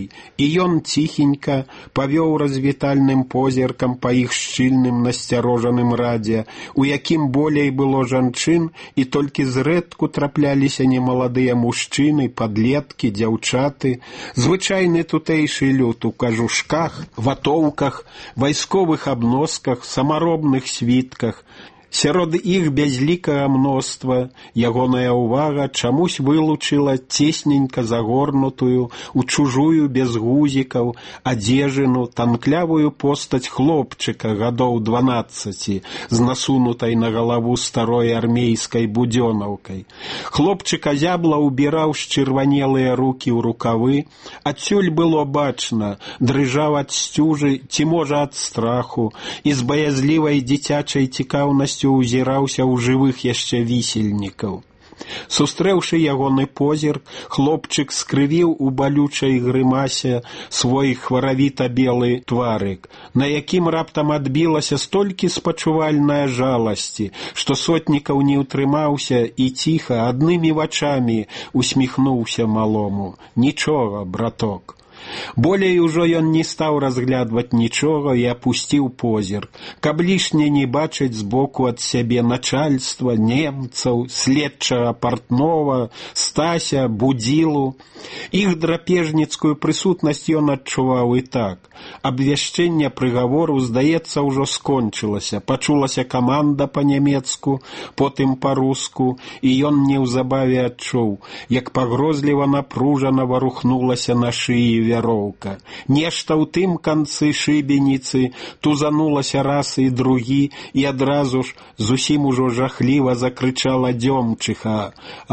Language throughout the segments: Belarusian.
людзей, і ён ціхенька павёў развітальным позіркам па іх шчыльным насцярожаным радзе, у якім болей было жанчын, і толькі зрэдку трапляліся немаладыя мужчыны, падлеткі, дзяўчаты, звычайны тутэйшы люд у кажушках, ватоўках, вайсковых абносках, самаробных світках. Сярод іх бязлікага мноства ягоная ўвага чамусь вылучыла цесненька загорнутую у чужую без гузікаў адзежыну танклявую постаць хлопчыка гадоў 12 з насунутай на галаву старой армейскай будзёнаўкай. Хлопчык азябла ўбіраў счырванелыя рукі ў рукавы, адсюль было бачна, дрыжаў ад сцюжы ці можа ад страху, і з баязлівай дзіцячай цікаўнасцю узіраўся ў жывых яшчэ вісельнікаў. Сустрэўшы ягоны позірк, хлопчык скрывіў у балючай грымасе свой хваравіта-белы тварык, на якім раптам адбілася столькі спачувальная жаласці, што Сотнікаў не ўтрымаўся і ціха, аднымі вачамі усміхнуўся малому. «Нічога, браток». Болей ужо ён не стаў разглядваць нічога і апусціў позірк, каб лішне не бачыць збоку ад сябе начальства, немцаў, следчага Партнова, Стася, Будзілу. Іх драпежніцкую прысутнасць ён адчуваў і так. Абвяшчэнне прыгавору, здаецца, ужо скончылася. Пачулася каманда па-нямецку, потым па-руску, і ён неўзабаве адчуў, як пагрозліва напружана варухнулася на шыі вяроўка. Нешта ў тым канцы шыбеніцы тузанулася раз і другі, і адразу ж зусім ужо жахліва закрычала Дзёмчыха.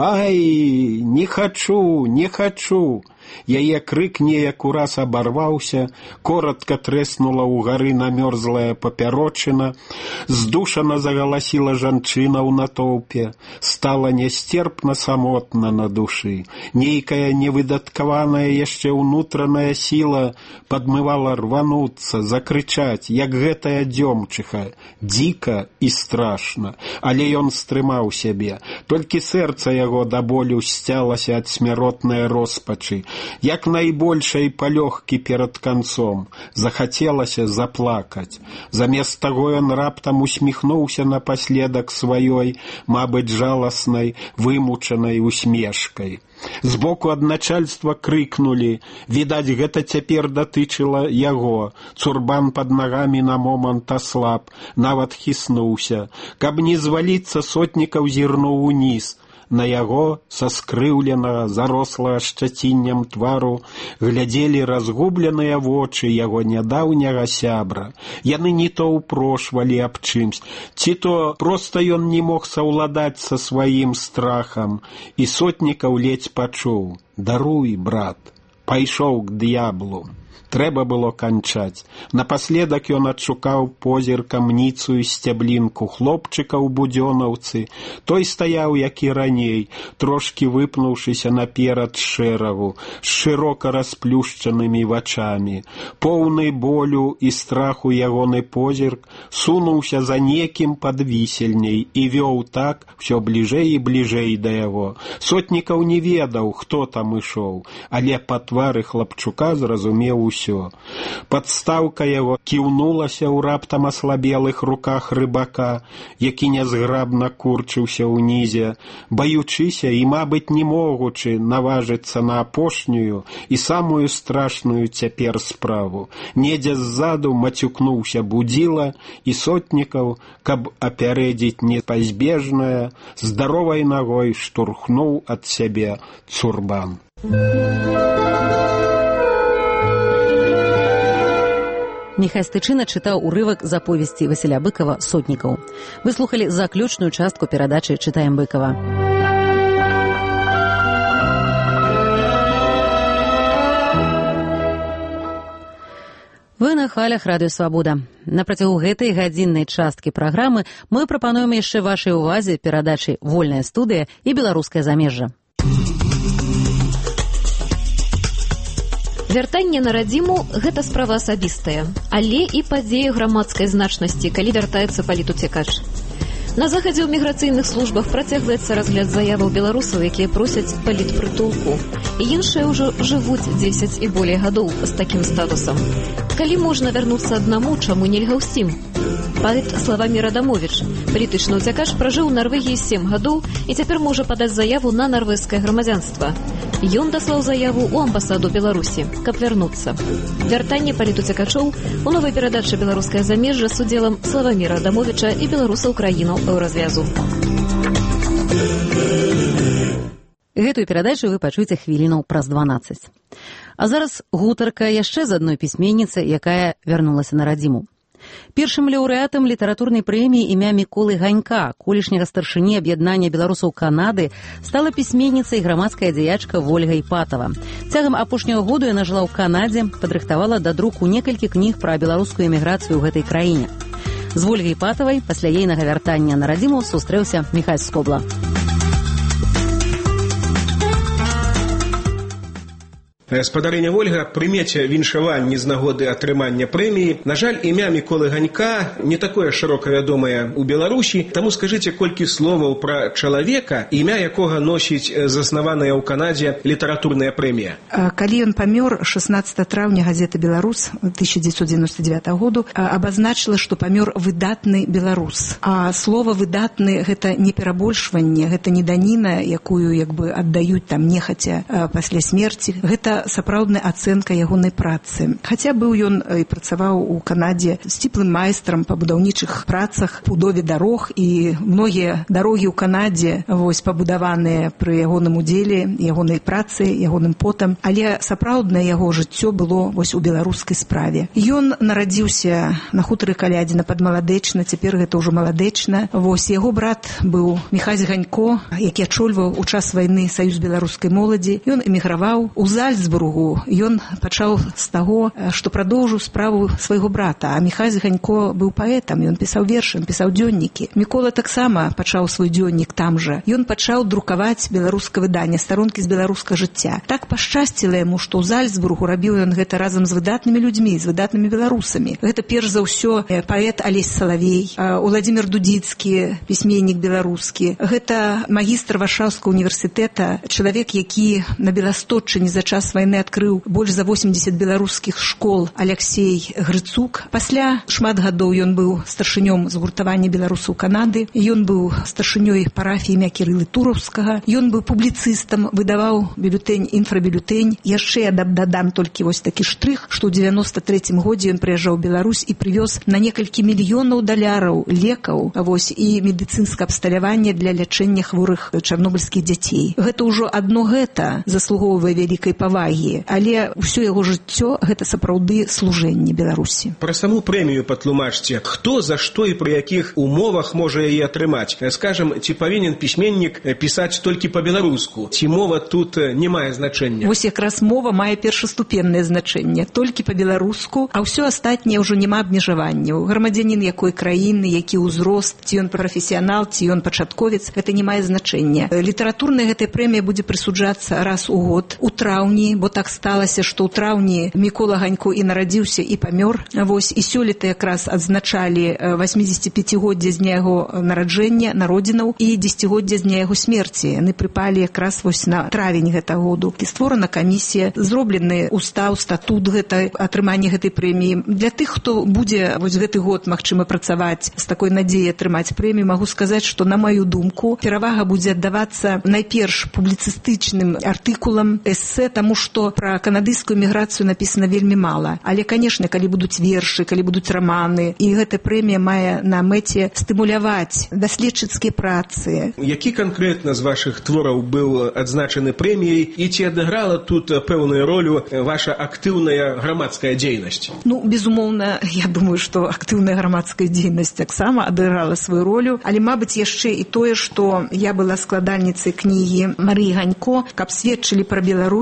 «Ай, не хачу, не хачу!» Яе крык неяк ураз абарваўся, коротка трэснула ўгары намёрзлая папярочына, здушана загаласіла жанчына ў натоўпе, стала нястерпна самотна на душы. Нейкая невыдаткаваная яшчэ ўнутраная сіла падмывала рвануцца, закрычаць, як гэтая Дзёмчыха, дзіка і страшна. Але ён стрымаў сябе, толькі сэрца яго да болю сцялася ад смяротнай роспачы, як найбольшай палёгкі перад канцом. Захацелася заплакаць. Замест таго ён раптам усміхнуўся напаследак сваёй, мабыць, жаласнай, вымучанай усмешкай. Збоку ад начальства крыкнулі. Відаць, гэта цяпер датычыла яго. Цурбан пад нагамі на момант аслаб, нават хіснуўся. Каб не зваліцца, Сотнікаў зірнуў уніз. На яго, са скрыўленага, зарослага шчаціннем твару, глядзелі разгубленыя вочы яго нядаўняга сябра. Яны не то ўпрошвалі аб чымсь, ці то проста ён не мог саўладаць са сваім страхам, і Сотнікаў ледзь пачуў: «Даруй, брат». Пайшоў к д'яблу. Трэба было канчаць. Напаследак ён адшукаў позіркам ніцую сцяблінку хлопчыка ў будзёнаўцы. Той стаяў, як і раней, трошкі выпнуўшыся наперад шэрагу, з шырока расплюшчанымі вачамі. Поўны болю і страху ягоны позірк сунуўся за некім падвісельняй і вёў так усё бліжэй і бліжэй да яго. Сотнікаў не ведаў, хто там ішоў, але па твары хлапчука зразумеў усё. Падстаўка яго кіўнулася ў раптам аслабелых руках рыбака, які нязграбна курчыўся ўнізе, баючыся і, мабыць, не могучы наважыцца на апошнюю і самую страшную цяпер справу. Недзе ззаду мацюкнуўся Будзіла, і Сотнікаў, каб апярэдзіць непазбежнае, здаровай нагой штурхнуў ад сябе цурбан. Міхай Стычына чытаў урывак з аповесці Васіля Быкова «Сотнікаў». Вы слухалі заключную частку перадачы «Чытаем Быкова». Вы на хвалях радыё «Свабода». На працягу гэтай гадзіннай часткі праграмы мы прапануем яшчэ вашай увазе перадачы «Вольная студыя» і «Беларускае замежжа». Вяртанне на радзіму – гэта справа асабістая, але і падзея грамадскай значнасці, калі вяртаецца палітуцекач. На захадзе ў міграцыйных службах працягваецца разгляд заяваў беларусаў, якія просяць палітпрытулку. І іншыя ўжо жывуць 10 і болей гадоў з такім статусам. Калі можна вярнуцца аднаму, чаму нельга ўсім? Паэт Славамір Адамовіч, палітычны ўцякач, пражыў у Нарвегіі 7 гадоў і цяпер можа падаць заяву на нарвежскае грамадзянства. Ён даслаў заяву ў амбасаду Беларусі, каб вярнуцца. Вяртанне палітуцякачоў у новай перадачы «Беларускае замежжа» з удзелам Славаміра Адамовіча і беларусаў краінаў Еўразвязу. Гэтую перадачу вы пачуеце хвілінаў праз 12. А зараз гутарка яшчэ з адной пісьменніцы, якая вярнулася на радзіму. Першым лаўрэатам літаратурнай прэміі імя Міколы Ганька, колішняга старшыні аб'яднання беларусаў Канады, стала пісьменніцай грамадская дзеячка Вольга Іпатава. Цягам апошняга году яна жыла ў Канадзе, падрыхтавала да друку некалькі кніг пра беларускую эміграцыю ў гэтай краіне. З Вольгай Іпатавай пасля ейнага вяртання на радзіму сустрэўся Міхась Скобла. Спадарыня Вольга, прымеце віншаванні з нагоды атрымання прэміі. На жаль, імя Міколы Ганька не такое шырока вядомае ў Беларусі, таму скажыце колькі словаў пра чалавека, імя якога носіць заснаваная ў Канадзе літаратурная прэмія. Калі ён памёр 16 траўня газета «Беларус» 1999 году абазначыла, што памёр выдатны беларус. А слова «выдатны» — гэта не перабольшванне, гэта не даніна, якую аддаюць там нехаця пасля смерці. Гэта сапраўдная ацэнка ягонай працы. Хаця быў ён і працаваў у Канадзе сціплым майстрам па будаўнічых працах, будове дарог, і многія дарогі ў Канадзе пабудаваныя пры ягоным удзеле, ягонай працы, ягоным потам. Але сапраўднае яго жыццё было у беларускай справе. Ён нарадзіўся на хутары Калядзіна пад Маладэчна, цяпер гэта ўжо Маладэчна. Яго брат быў Міхась Ганько, які ачольваў у час вайны саюз беларускай моладзі. Ён эміграваў у Зальцбургу. Ён пачаў з таго, што прадоўжыў справу свайго брата. А Міхась Ганько быў паэтам, ён пісаў вершы, ён пісаў дзённікі. Мікола таксама пачаў свой дзённік там жа. Ён пачаў друкаваць беларускае выданне, старонкі з беларускага жыцця. Так пашчасціла яму, што ў Зальцбургу рабіў ён гэта разам з выдатнымі людзьмі, з выдатнымі беларусамі. Гэта перш за ўсё паэт Алесь Салавей, Уладзімір Дудзіцкі, пісьменнік беларускі. Гэта магістр Варшаўскага універсітэта, чалавек, які на Беластотчыне за час вайны адкрыў больш за 80 беларускіх школ, Аляксей Грыцук. Пасля шмат гадоў ён быў старшынём згуртавання беларусаў Канады, ён быў старшынёй парафіі імя Кірылы Тураўскага, ён быў публіцыстам, выдаваў бюлетэнь «Інфрабюлетэнь». Яшчэ я дадам толькі такі штрых, што ў 93 годзе ён прыязджаў у Беларусь і прывёз на некалькі мільёнаў даляраў лекаў і медыцынскае абсталяванне для лячэння хворых чарнобыльскіх дзяцей. Гэта ўжо адно гэта заслугоўвае вялікай павагі, але ўсё яго жыццё гэта сапраўды служэнне Беларусі. Пра саму прэмію патлумачце, хто, за што і пры якіх умовах можа яе атрымаць? Скажам, ці павінен пісьменнік пісаць толькі па-беларуску? Ці мова тут не мае значэння? Якраз мова мае першаступеннае значэнне, толькі па-беларуску, а ўсё астатняе ўжо няма абмежаванняў. Грамадзянін якой краіны, які ўзрост, ці ён прафесіянал, ці ён пачатковец, гэта не мае значэння. Літаратурная гэтая прэмія будзе прысуджацца раз у год, у траўні, бо так сталася, што ў траўні Мікола Ганько і нарадзіўся, і памёр. І сёлета якраз адзначалі 85-годдзе з дня яго нараджэння, народзінаў, і 10-годдзе з дня яго смерці. Яны прыпалі якраз на травень гэтага году. І створана камісія, зроблены устаў, статут атрымання гэтай прэміі. Для тых, хто будзе гэты год, магчыма, працаваць з такой надзеяй атрымаць прэмію, магу сказаць, што, на маю думку, перавага будзе аддавацца найперш публіцыстычным артыкулам, эсэ, таму што пра канадыйскую міграцыю напісана вельмі мала. Але, канешне, калі будуць вершы, калі будуць раманы, і гэтая прэмія мае на мэце стымуляваць даследчыцкія працы. Які канкрэтна з вашых твораў быў адзначаны прэміяй, і ці адыграла тут пэўную ролю ваша актыўная грамадская дзейнасць? Безумоўна, я думаю, што актыўная грамадская дзейнасць таксама адыграла сваю ролю, але, мабыць, яшчэ і тое, што я была складальніцай кнігі Марыі Ганько, каб сведчылі пра Беларусь. У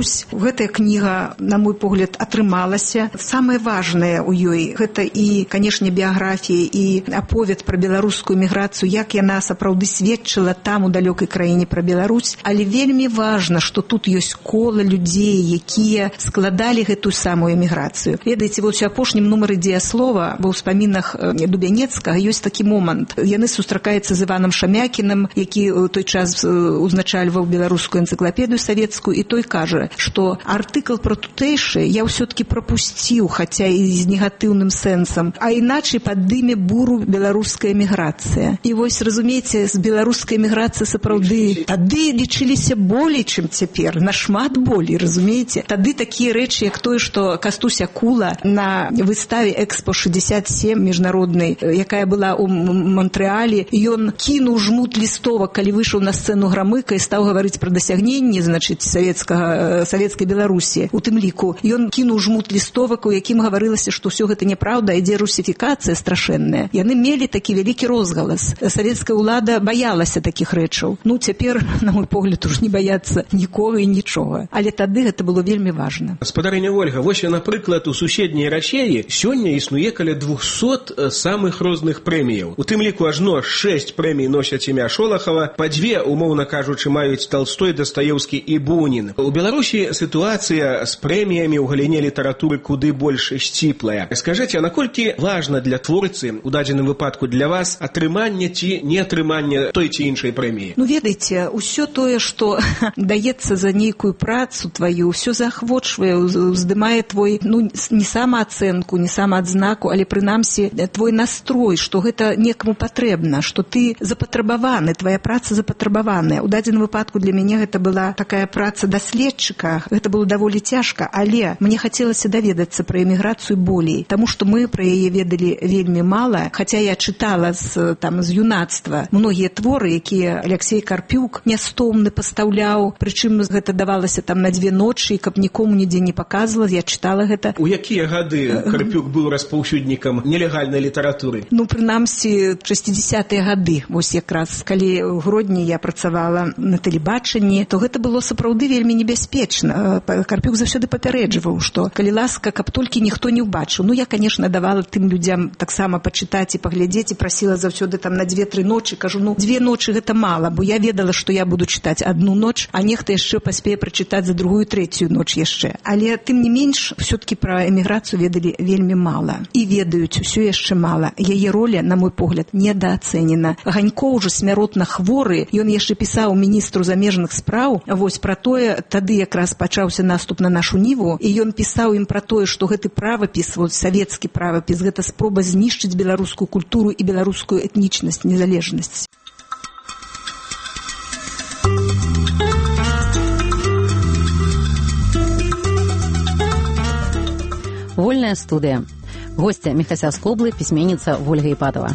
гэтая кніга, на мой погляд, атрымалася. Самае важнае ў ёй гэта і, канешне, біяграфія і аповед пра беларускую міграцыю, як яна сапраўды сведчыла там у далёкай краіне пра Беларусь, але вельмі важна, што тут ёсць кола людзей, якія складалі гэтую самую эміграцыю. Ведаеце, вось у апошнім нумары дзеяслова ва ўспамінах Дубянецкага ёсць такі момант. Яны сустракаюцца з Іванам Шамякіным, які ў той час узначальваў беларускую энцыклапедыю савецкую, і той кажа, што артыкл про тутэйшы я ўсё-таки пропусціў, хаця і з негатыўным сэнсам, а іначай падыме буру беларуская эміграцыя. І вось, разумееце, з беларускай эміграцыі сапраўды тады лічыліся болей, чым цяпер, нашмат болей, разумееце? Тады такія рэчы, як тое, што Кастусь Акула на выставе Экспо-67 міжнароднай, якая была ў Монтрэалі, ён кінуў жмут лістовак, калі выйшаў на сцэну Грамыка і стаў гаварыць пра дасягненні, значыць, савецкай Беларусі. У тым ліку ён кінуў жмут лістовак, у якім гаварылася, што ўсё гэта няправда, ідзе русіфікацыя страшэнная. Яны мелі такі вялікі розгалас. Савецкая ўлада баялася такіх рэчаў. Ну, цяпер, на мой погляд, уж не баяцца нікога і нічога. Але тады гэта было вельмі важна. Спадарыня Ольга, вось, напрыклад, у суседняй Рачеі сёння існуе каля 200 самых розных прэміяў. У тым ліку ажно 6 прэмій носяць імя Шолахава, па 2, умоўна кажучы, маюць Толстой, Дастаеўскі і Бунін. У Беларусі сітуацыя з прэміямі ў галіне літаратуры куды больш сціплая. Скажыце, а наколькі важна для творцы, у дадзеным выпадку для вас, атрыманне ці не атрыманне той ці іншай прэміі? Ну, ведаеце, усё тое, што даецца за нейкую працу тваю, усё заахвочвае, уздымае твой, ну, не самаацэнку, не самаадзнаку, але прынамсі твой настрой, што гэта некаму патрэбна, што ты запатрабаваны, твая праца запатрабаваная. У дадзеным выпадку для мяне гэта была такая праца даследчыка, гэта было даволі цяжка, але мне хацелася даведацца пра эміграцыю болей, таму што мы пра яе ведалі вельмі мала, хаця я чытала з юнацтва многія творы, якія Алексей Карпюк нястомны пастаўляў, прычым гэта давалася там на 2 ночы, каб нікому нідзе не паказвала, я чытала гэта. У якія гады Карпюк быў распаўсюднікам нелегальнай літаратуры? Ну, прынамсі, 60-е гады, вось якраз, калі ў Гродні я працавала на тэлебачанні, то гэта было сапраўды вельмі небяспечна. Карпюк заўсёды папярэджваў, што калі ласка, каб толькі ніхто не ўбачыў. Ну, я, конечно, давала тым людзям таксама пачытаць і паглядзець, і прасіла заўсёды там на 2-3 ночы. Кажу, ну, 2 ночы гэта мала, бо я ведала, што я буду чытаць 1 ноч, а нехта яшчэ паспее прачытаць за 2-ю, 3-ю ноч яшчэ. Але, тым не менш, всё-таки пра эміграцыю ведалі вельмі мала. І ведаюць усё яшчэ мала. Яе роля, на мой погляд, недаацэнена. Ганько ўжо смяротна хворы, ён яшчэ пісаў міністру замежных спраў, вось пра тое, тады якраз пачаўся наступ на нашу Ніву, і ён пісаў ім пра тое, што гэты правапіс, вот савецкі правапіс, гэта спроба знішчыць беларускую культуру і беларускую этнічнасць, незалежнасць. Вольная студыя. Гостя Міхася Скоблы, пісьменніца Ольга Іпатова.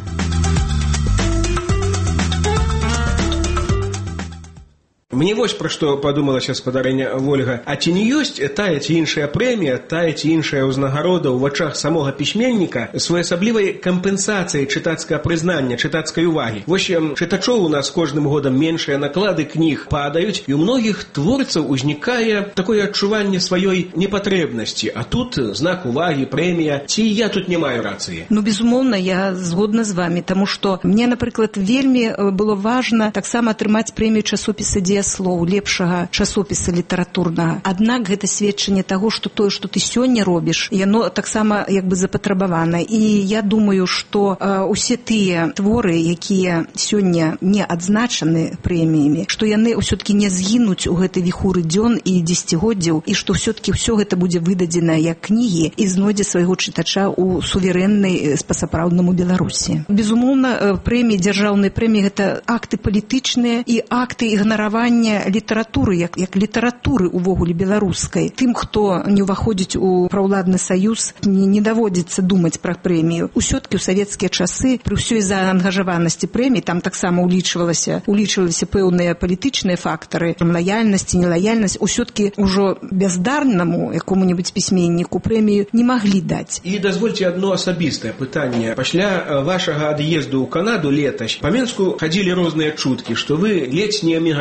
Мне вось пра што падумалася спадарыня Ольга. А ці не ёсць тая ці іншая прэмія, тая ці іншая ўзнагарода ў вачах самога пісьменніка своеасаблівай кампенсацыяй чытацкага прызнання, чытацкай увагі? Вось чытачоў у нас кожным годам меншыя наклады кніг падаюць, і ў многіх творцаў узнікае такое адчуванне сваёй непатрэбнасці. А тут знак увагі, прэмія. Ці я тут не маю рацыі? Ну, безумоўна, я згодна з вамі, таму што мне, напрыклад, вельмі было важна таксама атрымаць прэмію часопіса «Дзеяслоў», лепшага часопіса літаратурнага. Аднак гэта сведчанне таго, што тое, што ты сёння робіш, яно таксама як бы запатрабавана. І я думаю, што усе тыя творы, якія сёння не адзначаны прэміямі, што яны ўсё-таки не згінуць у гэтай віхуры дзён і дзесяцігоддзяў, і што ўсё-таки ўсё гэта будзе выдадзена як кнігі і знойдзе свайго чытача ў суверэннай па-сапраўднаму Беларусі. Безумоўна, прэміі, дзяржаўныя прэміі — гэта акты палітычныя і акты ігнаравання літаратуры, як літаратуры увогуле беларускай. Тым, хто не ўваходзіць у праўладны саюз, не даводзіцца думаць пра прэмію. Усё-таки ў савецкія часы, пры ўсёй заангажаванасці прэмій, там таксама улічваліся пэўныя палітычныя фактары, лаяльнасць, нелаяльнасць. Усё-таки ўжо бяздарнаму якому-небудзь пісьменніку прэмію не маглі даць. І дазвольце адно асабістае пытанне. Пасля вашага ад'езду ў Канаду летась па Менску хадзілі розныя чуткі, што вы ледзь не эмігравалі,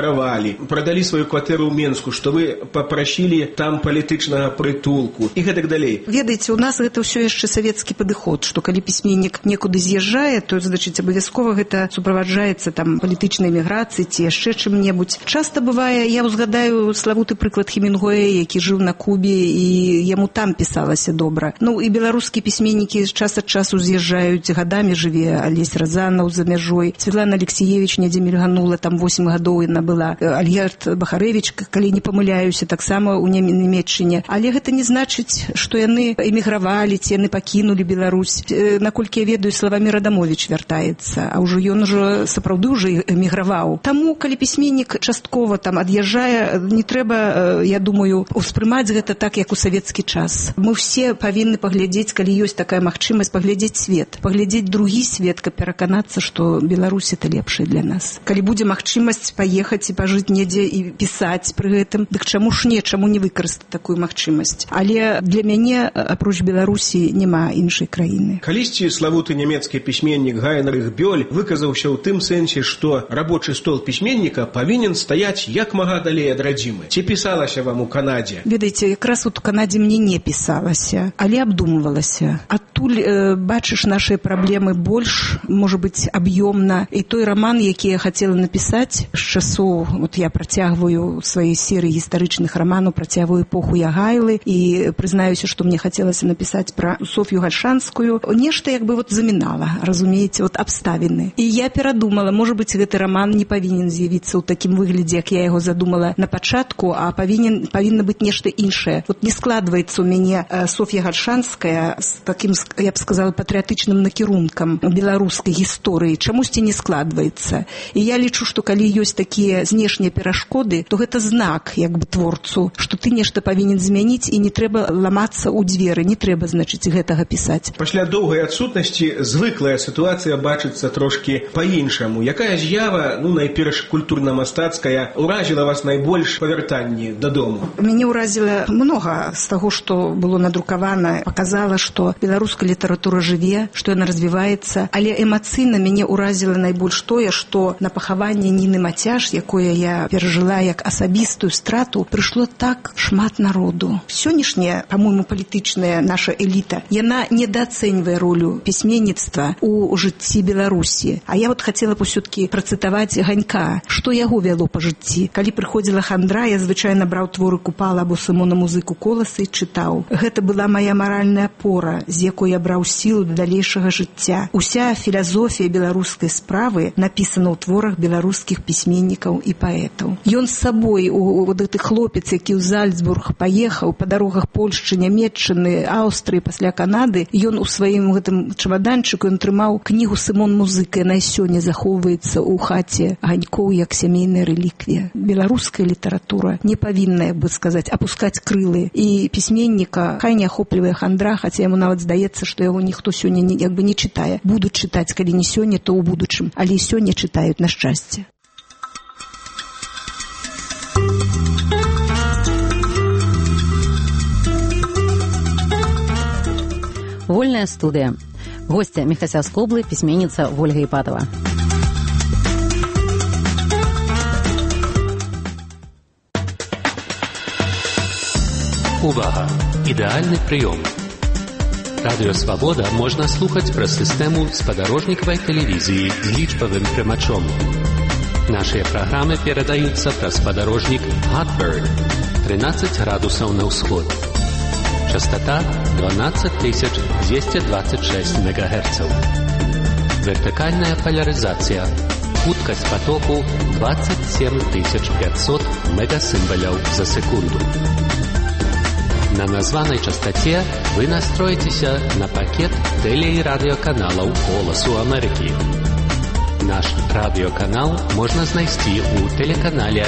эмігравалі, прадалі сваю кватэру ў Менску, што вы папрасілі там палітычнага прытулку і гэтак далей. Ведаеце, у нас гэта ўсё яшчэ савецкі падыход, што калі пісьменнік некуды з'язджае, то, значыць, абавязкова гэта суправаджаецца там палітычнай эміграцыі ці яшчэ чым-небудзь. Часта бывае, я ўзгадаю славуты прыклад Хемінгуэя, які жыў на Кубе, і яму там пісалася добра. Ну, і беларускія пісьменнікі час ад часу з'язджаюць, гадамі жыве Алесь Разанаў за мяжой, Светлана Алексеевич недзе мільганула, там 8 гадоў яна была, Альгерд Бахарэвіч, калі не памыляюся, таксама ў Нямеччыне. Але гэта не значыць, што яны эмігравалі, ці яны пакінулі Беларусь. Наколькі я ведаю, Славамір Адамович вяртаецца, а ўжо ён ужо сапраўды ўжо эміграваў. Таму, калі пісьменнік часткова там ад'язджае, не трэба, я думаю, успрымаць гэта так, як у савецкі час. Мы все павінны паглядзець, калі ёсць такая магчымасць, паглядзець свет, паглядзець другі свет, каб пераканацца, што Беларусь это лепшая для нас. Калі будзе магчымасць паехаць і пажыць недзе і пісаць пры гэтым, дык чаму ж не, чаму не выкарыстаць такую магчымасць? Але для мяне, апроч Беларусі, няма іншай краіны. Калісьці славуты нямецкі пісьменнік Гайнрых Бёль выказаўся ў тым сэнсе, што рабочы стол пісьменніка павінен стаяць як мага далей ад радзімы. Ці пісалася вам у Канадзе? Ведаеце, якраз у Канадзе мне не пісалася, але абдумвалася. Адтуль бачыш нашыя праблемы больш, можа быць, аб'ёмна. І той раман, які я хацела напісаць з часоў, вот я працягваю свае серыі гістарычных раманаў, працягваю эпоху Ягайлы, і прызнаюся, што мне хацелася напісаць пра Соф'ю Гальшанскую. Нешта як бы вот замінала, разумееце, вот абставіны. І я перадумала, можа быць, гэты раман не павінен з'явіцца ў такім выглядзе, як я яго задумала на пачатку, а павінна быць нешта іншае. Вот не складваецца у мяне Соф'я Гальшанская з такім, я б сказала, патрыятычным накірункам беларускай гісторыі. Чамусьці не складваецца. І я лічу, што калі ёсць такія знешнія перашкоды, то гэта знак, як бы, творцу, што ты нешта павінен змяніць і не трэба ламацца ў дзверы, не трэба, значыць, гэтага пісаць. Пасля доўгай адсутнасці звыклая сітуацыя бачыцца трошкі па-іншаму. Якая з'ява, найперш культурна-мастацкая, уразіла вас найбольш па вяртанні дадому? Мяне ўразіла многа з таго, што было надрукавана, паказала, што беларуская літаратура жыве, што яна развіваецца, але эмацыйна мяне ўразіла найбольш тое, што на пахаванне Ніны Мацяш, якое я перажыла як асабістую страту, прыйшло так шмат народу. Сённяшняя, па-мойму, палітычная наша эліта, яна недаацэньвае ролю пісьменніцтва ў жыцці Беларусі. А я вот хацела б усё-ткі працытаваць Ганька, што яго вяло па жыцці. Калі прыходзіла хандра, я звычайна браў творы Купала або Сымона Музыку Коласа і чытаў. Гэта была моя маральная опора, з якой я браў сілу да далейшага жыцця. Уся філазофія беларускай справы напісана ў творах беларускіх пісьменнікаў і паэтаў. Ён з сабой, гэты хлопец, які ў Зальцбург паехаў па дарогах Польшчы, Нямецчыны, Аўстрыі, пасля Канады, ён у сваім гэтым чамаданчыку ён трымаў кнігу Сымон Музыка, яна сёння захоўваецца ў хаце Ганькоў як сямейная рэліквія. Беларуская літаратура не павінна, як бы сказаць, апускаць крылы. І пісьменніка хай не ахоплівае хандра, хаця яму нават здаецца, што яго ніхто сёння як бы не чытае. Будуць чытаць, калі не сёння, то ў будучым. Але і сёння чытаюць, на шчасце. Вольная студыя. Гостя Міхася Скоблы, пісьменніца Вольга Іпатова. Увага! Ідэальны прыём. Радыё «Свабода» можна слухаць праз сістэму спадарожнікавай тэлевізіі з лічбавым прымачом. Нашыя праграмы перадаюцца праз спадарожнік Hotbird 13 градусаў на ўсход. Частота 12226 МГц. Вертыкальная поляризация. Хуткость потоку 27500 мегасимволяў за секунду. На названной частоте вы настроитеся на пакет теле- и радиоканалаў «Голосу Америки». Наш радиоканал можно знайсці у телеканале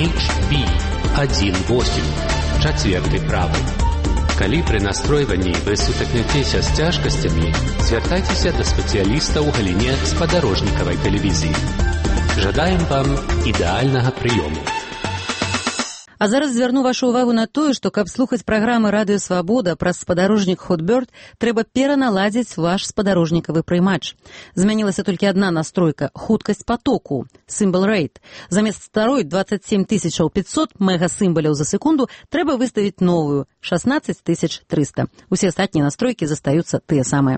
HB18, чацверты правы. Калі пры настройванні вы сутыкнецеся з цяжкасцямі, звяртайцеся да спецыяліста ў галіне спадарожнікавай тэлевізіі. Жадаем вам ідэальнага прыёму. А зараз звярну вашу ўвагу на тое, што каб слухаць праграмы «Радыё Свабода» праз спадарожнік Hotbird, трэба пераналадзіць ваш спадарожнікавы прыймач. Змянілася толькі адна настройка – хуткасць потоку, symbol rate. Замест старой 27 500 мегасімбаляў за секунду трэба выставіць новую – 16 300. Усе астатнія настройкі застаюцца тыя самыя.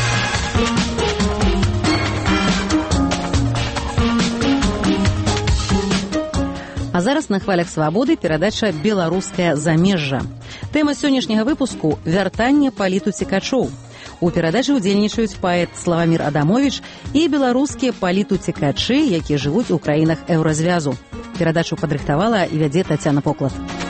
А зараз на хвалях свабоды перадача «Беларускае замежжа». Тэма сённяшняга выпуску – вяртанне палітуцікачоў. У перадачы ўдзельнічаюць паэт Славамір Адамовіч і беларускія палітуцікачы, якія жывуць у краінах еўразвязу. Перадачу падрыхтавала і вядзе Тацяна Поклад.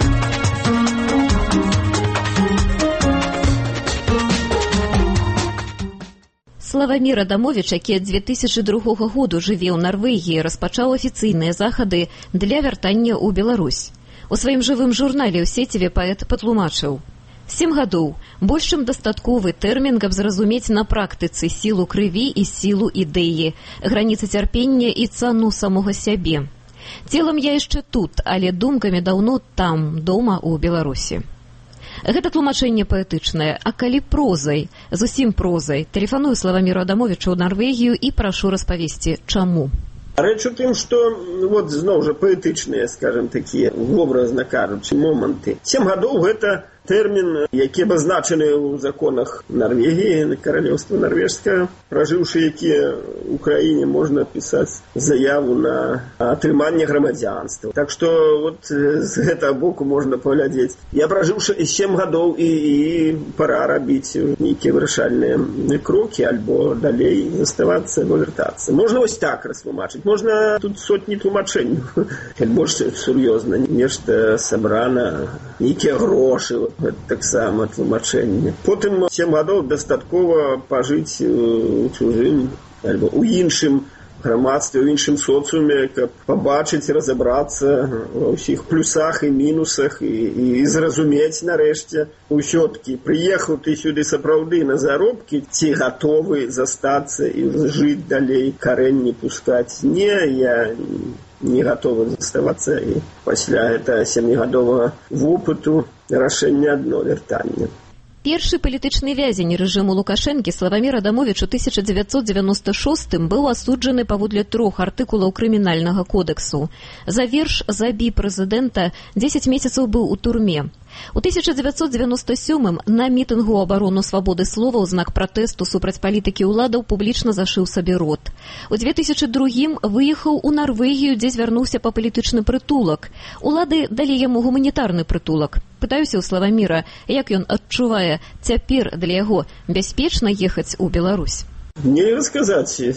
Славамір Адамовіч, які ад 2002 году жыве ў Нарвегіі, распачаў афіцыйныя захады для вяртання ў Беларусь. У сваім жывым журнале ў сеціве паэт патлумачыў: 7 гадоў – больш чым дастатковы тэрмін, каб зразумець на практыцы сілу крыві і сілу ідэі, граніцы цярпення і цану самога сябе. Целам я яшчэ тут, але думкамі даўно там, дома ў Беларусі. Гэта тлумачэнне паэтычнае, а калі прозай, зусім прозай, тэлефаную Славаміру Адамовічу ў Нарвегію і прашу распавесці, чаму. Рэч у тым, што вот зноў жа паэтычныя, скажем, такія вобразна кажучы моманты. 7 гадоў гэта тэрмін, які абазначаны ў законах Нарвегіі, каралеўства нарвежскае, пражыўшы якія ў краіне можна пісаць заяву на атрыманне грамадзянства. Так што вот з гэтага боку можна паглядзець. Я пражыўшы 7 гадоў і пара рабіць нейкія вырашальныя крокі, альбо далей заставацца, або вяртацца. Можна вось так растлумачыць. Можна тут сотні тлумачэнняў. Больш сур'ёзна, нешта сабрана, нейкія грошы, таксама тлумачэнне. Потым 7 гадоў дастаткова пажыць у чужым альбо у іншым грамадстве, у іншым соцыуме, каб пабачыць, разабрацца ва ўсіх плюсах і мінусах і зразумець нарэшце ўсё-ткі прыехаў ты сюды сапраўды на заробкі, ці гатовы застацца і жыць далей, карэнь не пускаць. Не, я не гатовы заставацца, і пасля гэта 7гадовага вопыту рашэнне адно – вяртанне. Першы палітычны вязень рэжыму Лукашэнкі Славамір Адамовіч у 1996 быў асуджаны паводле 3 артыкулаў крымінальнага кодексу. За верш «Забі прэзідэнта» 10 месяцаў быў у турме. У 1997 на мітынгу ў абарону свабоды слова ў знак пратэсту супраць палітыкі ўладаў публічна зашыў сабе рот. У 2002 выехаў у Нарвегію, дзе звярнуўся па палітычны прытулак. Улады далі яму гуманітарны прытулак. Пытаюся ў Славаміра, як ён адчувае цяпер для яго бяспечна ехаць у Беларусь. Нельга сказаць.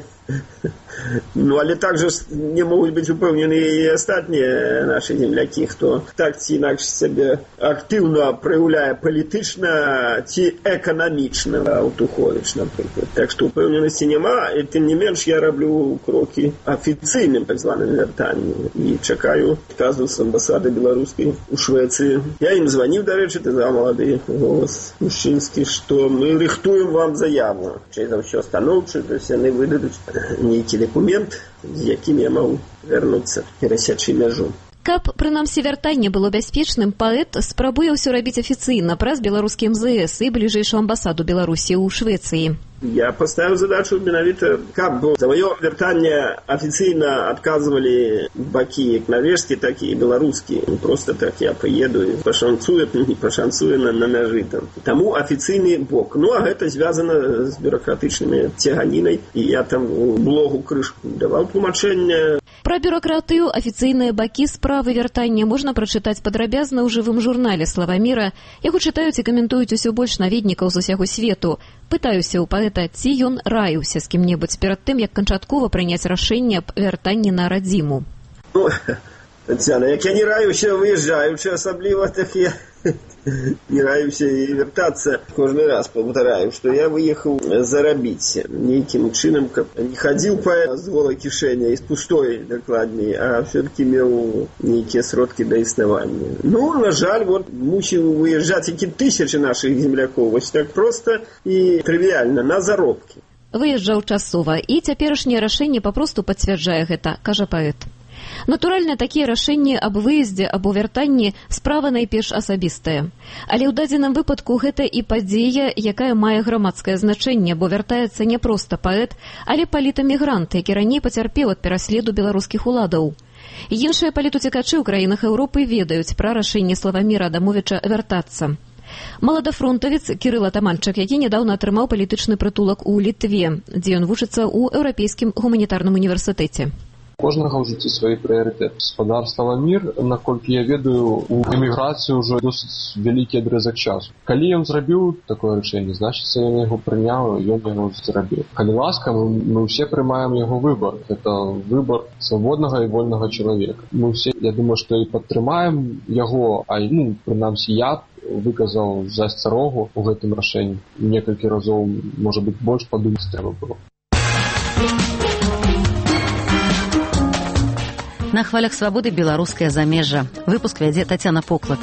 Ну, але также не могуць быць упэўнены і астатнія нашы землякі, хто так ці інакш сябе актыўна праяўляе палітычна ці эканамічна, Аўтуховіч, напрыклад. Так што упэўненасці няма, і тым не менш я раблю крокі афіцыйным так званым вяртаннем і чакаю адказу з амбасады беларускай у Швецыі. Я ім званіў, дарэчы, ты за малады голас мужчынскі, што мы рыхтуем вам заяву. Чай за ўсё станоўча, то есть яны выдадуць нейкі документ, з якім я магу вярнуцца, перасячы мяжу. Каб, прынамсі, вяртанне было бяспечным, паэт спрабуе ўсё рабіць афіцыйна праз беларускі МЗС і бліжэйшую амбасаду Беларусі ў Швецыі. Я поставил задачу менавіта, каб за маё вяртанне афіцыйна адказвалі бакі як нарвежскі, так і беларускі. Просто так я прыеду і пашанцуе, не пашанцуе на мяжы там. Таму афіцыйны бок. Ну, а гэта звязана з бюрократычнымі цяганінай. І я там у блогу крышку даваў тлумачэнне. Пра бюракратыю, афіцыйныя бакі справы вяртання можна прачытаць падрабязна ў жывым журнале Славаміра. Яго чытаюць і каментуюць усё больш наведнікаў з усяго свету. Пытаюся ў паэта, ці ён раіўся з кім-небудзь перад тым, як канчаткова прыняць рашэнне аб вяртанні на радзіму. Ну, Тацяна, як я не раюся выязджаючы, асабліва, так я не раюся і вяртацца. Кожны раз паўтараю, што я выехаў зарабіць нейкім чынам, каб не хадзіў па з голай кішэні і з пустой, дакладней, а все-таки меў нейкія сродкі да існавання. Ну, на жаль, вот мусіў выязджаць які тысячы нашых землякоў, вось так проста і трывіальна, на заробкі. Выязджаў часова, і цяперашняе рашэнне папросту пацвярджае гэта, кажа паэт. Натуральна, такія рашэнні аб выездзе або вяртанні справа найперш асабістая. Але ў дадзеным выпадку гэта і падзея, якая мае грамадскае значэнне, бо вяртаецца не проста паэт, але палітэмігрант, які раней пацярпеў ад пераследу беларускіх уладаў. Іншыя палітуцікачы ў краінах Еўропы ведаюць пра рашэнне Славаміра Адамовіча вяртацца. Маладафронтавец Кірыл Атаманчык, які нядаўна атрымаў палітычны прытулак у Літве, дзе ён вучыцца ў Еўрапейскім гуманітарным універсітэце. Кожнага ў жыцці свой прыярытэт. Спадар Славамір, наколькі я ведаю, у эміграцыі ўжо досыць вялікі адрэзак часу. Калі ён зрабіў такое рашэнне, значыцца ён яго прыняў, ён яго зрабіў. Калі ласка, мы ўсе прымаем яго выбар. Гэта выбар свабоднага і вольнага чалавека. Мы ўсе, я думаю, што і падтрымаем яго, прынамсі я выказаў за асцярогу ў гэтым рашэнні. Некалькі разоў, можа быць, больш падумаць трэба было. На хвалях свабоды беларускае замежжа. Выпуск вядзе Тацяна Поклад.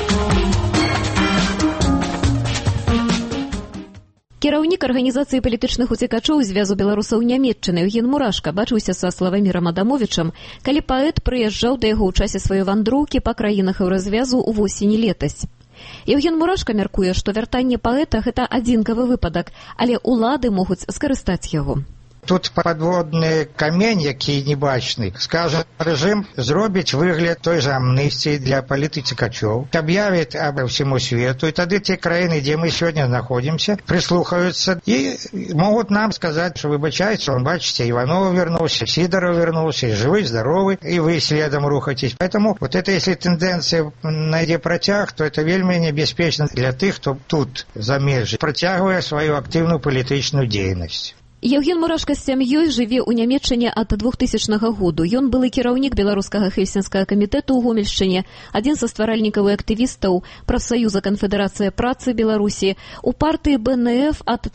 Кіраўнік арганізацыі палітычных уцекачоў звязу беларусаў Нямецчыны Евген Мурашка бачыўся са Славамірам Адамовічам, калі паэт прыязджаў да яго ў часе сваёй вандроўкі па краінах Еўразвязу ў восені летась. Евген Мурашка мяркуе, што вяртанне паэта – гэта адзінкавы выпадак, але ўлады могуць скарыстаць яго. Тут подводный камень, який небачный. Скажем, режим зробить выгляд той же амнистии для политикачов, объявит об всему свету, и тогда те краины, где мы сегодня находимся, прислухаются и могут нам сказать, что выбачается, он, бачите, Иванов вернулся, Сидоров вернулся, и живой, здоровый, и вы следом рухаетесь. Поэтому вот это, если тенденция найде протяг, то это вельми небезпечно для тех, кто тут замежжа, протягивая свою активную политическую деятельность. Евген Мурашка з сям'ёй жыве ў Нямецчыне ад 2000 году. Ён былы кіраўнік беларускага хельсінскага камітэту ў Гомельшчыне, адзін са стваральнікаў і актывістаў прафсаюза Канфедэрацыя працы Беларусі, у партыі БНФ ад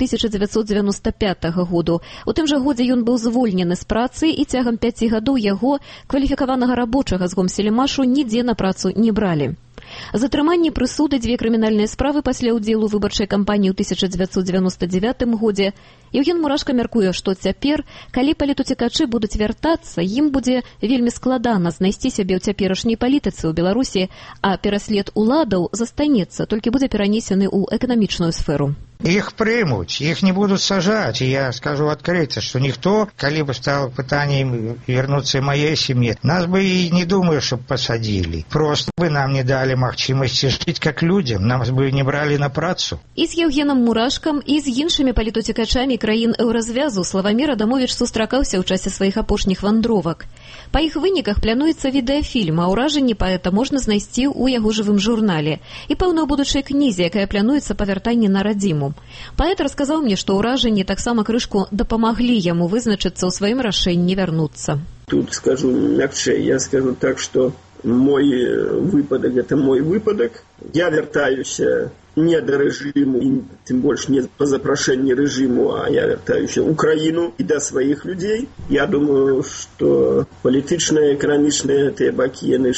1995 году. У тым жа годзе ён быў звольнены з працы і цягам 5 гадоў яго, кваліфікаванага рабочага з Гомсельмашу, нідзе на працу не бралі. Затрыманне прысуды, 2 крымінальныя справы пасля ўдзелу выбарчай кампаніі ў 1999 годзе. Евген Мурашка мяркуе, што цяпер, калі палітуцікачы будуць вяртацца, ім будзе вельмі складана знайсці сябе ў цяперашняй палітыцы ў Беларусі, а пераслед уладаў застанецца, толькі будзе перанесены ў эканамічную сферу. Их примут, их не будут сажать. И я скажу открыто, что никто, коли бы стало пытанием вернуться в моей семье, нас бы и не думаю, чтобы посадили. Просто бы нам не дали махчимости жить как людям, нас бы не брали на працу. І з Евгеном Мурашкам, і з іншымі палітуцікачамі краін Еўразвязу Славамір Адамовіч сустракаўся ў часе сваіх апошніх вандровак. Па іх выніках плануецца відэафільм, а ўражанні паэта можна знайсці ў яго жывым журнале і, пэўна, ў будучай кнізе, якая плануецца па вяртанні на радзіму. Паэт расказаў мне, што ўражанні таксама крышку дапамаглі яму вызначыцца ў сваім рашэнні вярнуцца. Тут скажу мягчэй, я скажу так, что мой выпадок – это мой выпадок. Я вяртаюся не до режиму, и тем больше не по запрошению режиму, а я вяртаюся в Украину и до своих людей. Я думаю, что политичные, экономичные эти баки, они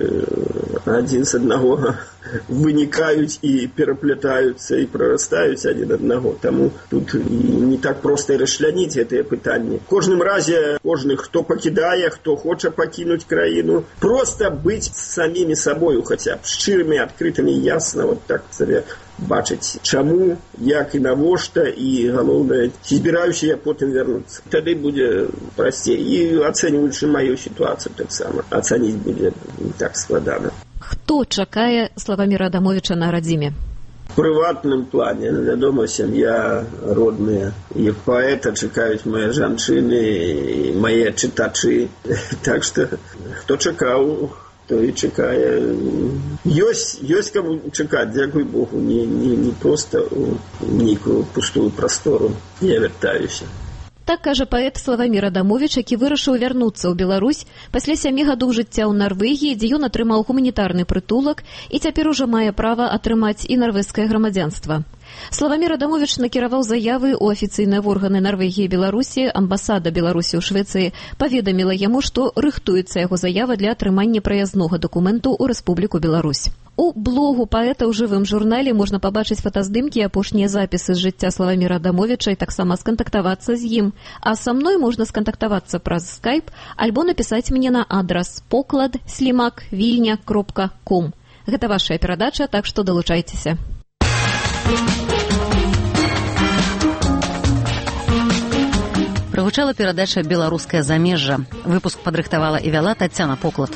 один с одного виникают и переплетаются и прорастают один одного. Тому тут не так просто расчленить это питание. В каждом разе, кто покидая, кто хочет покинуть краину, просто быть самими собой, хотя бы щирыми, открытыми, ясно, вот так себе бачыць, чаму, як і навошта, і галоўнае, ці збіраюся я потым вярнуцца. Тады будзе прасцей. І ацэньваючы маю сітуацыю таксама. Ацаніць будзе не так складана. Хто чакае Славаміра Адамовіча на радзіме? В прыватным плане, вядома, сям'я, родныя. І паэта чакаюць мае жанчыны, і мае чытачы. Так што, хто чакаў, то и чекая. Есть кому чекать, дякую Богу, не просто некую пустую простору. Я вяртаюся. Так кажа паэт Славамір Адамовіч, які вырашыў вярнуцца ў Беларусь пасля 7 гадоў жыцця ў Нарвегіі, дзе ён атрымаў гуманітарны прытулак і цяпер ужо мае права атрымаць і нарвежскае грамадзянства. Славамір Адамовіч накіраваў заявы ў афіцыйныя органы Нарвегіі і Беларусі. Амбасада Беларусі ў Швецыі паведаміла яму, што рыхтуецца яго заява для атрымання праязнога дакументу ў Рэспубліку Беларусь. У блогу паэта ў жывым журнале можна пабачыць фотаздымкі і апошнія запісы з жыцця Славаміра Адамовіча і таксама скантактавацца з ім. А са мной можна скантактавацца праз скайп альбо напісаць мне на адрас poklad@vilnya.com. Гэта вашая перадача, так што далучайцеся. Прагучала перадача «Беларускае замежжа». Выпуск падрыхтавала і вяла Таццяна Поклад.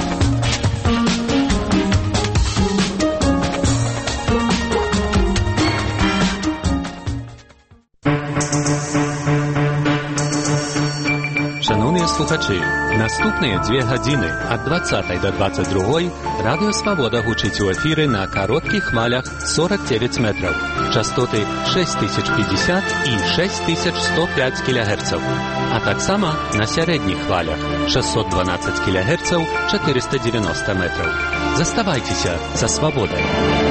Шановні слухачі, наступныя 2 гадзіны ад 20 до 22 Радыё Свабода гучыць у эфіры на кароткіх хвалях 49 метраў, частоты 6050 і 6105 кГц, а таксама на сярэдніх хвалях 612 кГц 490 метраў. Заставайцеся са Свабодай.